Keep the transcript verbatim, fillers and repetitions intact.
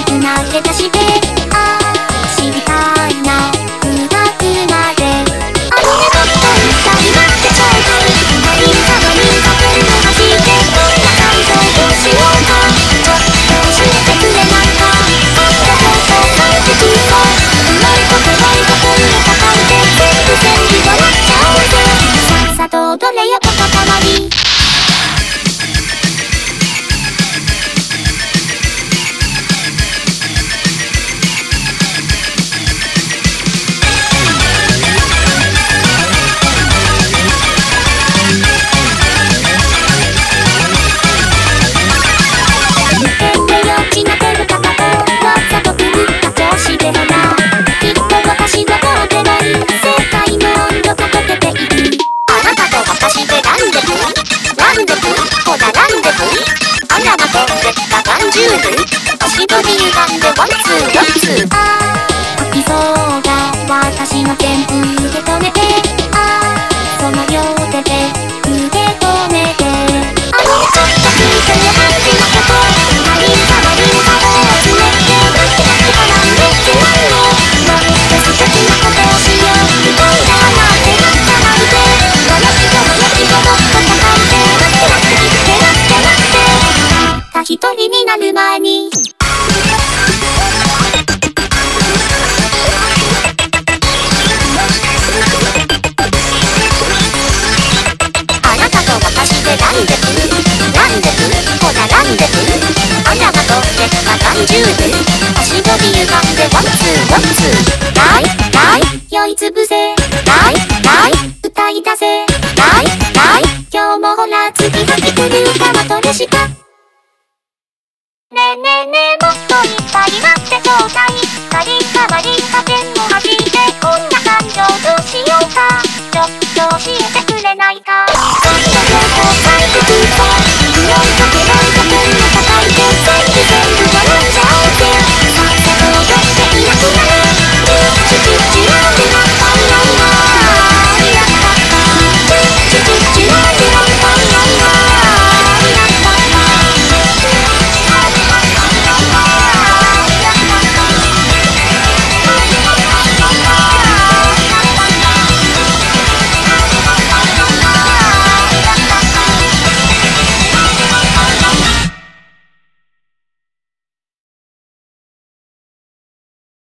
につなげ出してああ知りたいな深くまであのねとった歌になってちょうだい何かのにかけるのがしてどんな感情どうしようかちょっと教えてくれないかそんなこと書いてくるかうまいことないことに抱えて全部全部笑っちゃおうぜさっさと踊れよここたまに足取り歪んでワンツーワンツーああ吐きそうだ私の全部受け止めてああその両手で受け止めてあのちょっと聞いてよ感じのこと何か悪い顔を集めてなんてやってかなんでってないのもっと素敵なことをしようみたいななんてなっちゃなんてもやしともやしともっと叩いてなんてなってきてなってなってたった一人になる前になんでほらなんであらがとってた感じゅうで